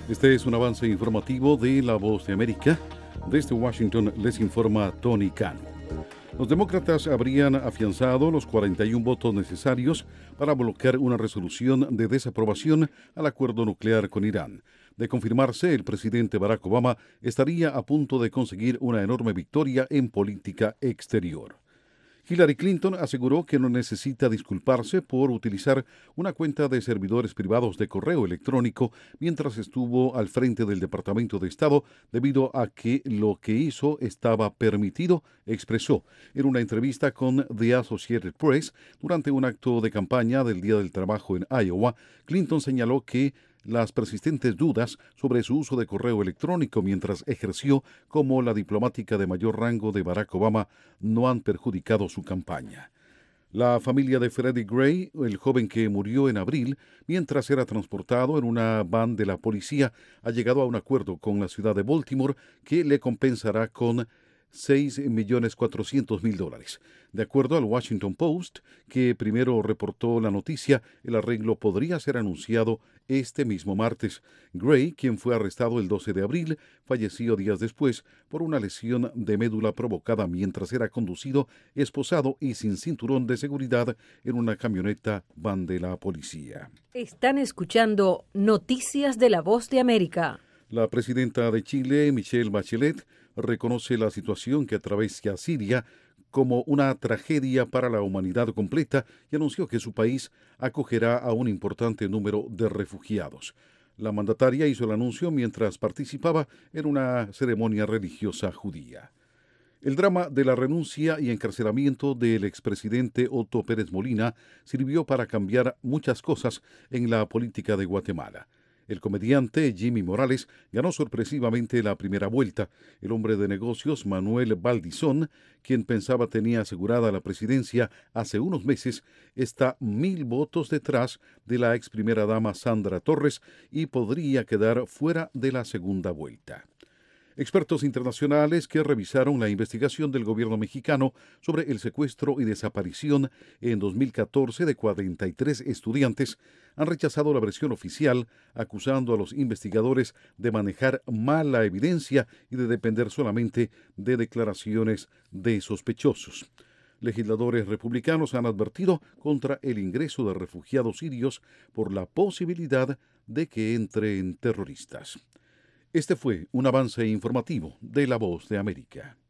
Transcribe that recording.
Este es un avance informativo de La Voz de América. Desde Washington les informa Tony Cano. Los demócratas habrían afianzado los 41 votos necesarios para bloquear una resolución de desaprobación al acuerdo nuclear con Irán. De confirmarse, el presidente Barack Obama estaría a punto de conseguir una enorme victoria en política exterior. Hillary Clinton aseguró que no necesita disculparse por utilizar una cuenta de servidores privados de correo electrónico mientras estuvo al frente del Departamento de Estado debido a que lo que hizo estaba permitido, expresó en una entrevista con The Associated Press durante un acto de campaña del Día del Trabajo en Iowa. Clinton señaló que las persistentes dudas sobre su uso de correo electrónico mientras ejerció como la diplomática de mayor rango de Barack Obama no han perjudicado su campaña. La familia de Freddie Gray, el joven que murió en abril mientras era transportado en una van de la policía, ha llegado a un acuerdo con la ciudad de Baltimore que le compensará con $6.400.000. De acuerdo al Washington Post, que primero reportó la noticia, el arreglo podría ser anunciado este mismo martes. Gray, quien fue arrestado el 12 de abril, falleció días después por una lesión de médula provocada mientras era conducido, esposado y sin cinturón de seguridad en una camioneta van de la policía. Están escuchando Noticias de la Voz de América. La presidenta de Chile, Michelle Bachelet, reconoce la situación que atraviesa Siria como una tragedia para la humanidad completa y anunció que su país acogerá a un importante número de refugiados. La mandataria hizo el anuncio mientras participaba en una ceremonia religiosa judía. El drama de la renuncia y encarcelamiento del expresidente Otto Pérez Molina sirvió para cambiar muchas cosas en la política de Guatemala. El comediante Jimmy Morales ganó sorpresivamente la primera vuelta. El hombre de negocios Manuel Valdizón, quien pensaba tenía asegurada la presidencia hace unos meses, está 1,000 votos detrás de la ex primera dama Sandra Torres y podría quedar fuera de la segunda vuelta. Expertos internacionales que revisaron la investigación del gobierno mexicano sobre el secuestro y desaparición en 2014 de 43 estudiantes han rechazado la versión oficial, acusando a los investigadores de manejar mal la evidencia y de depender solamente de declaraciones de sospechosos. Legisladores republicanos han advertido contra el ingreso de refugiados sirios por la posibilidad de que entren terroristas. Este fue un avance informativo de La Voz de América.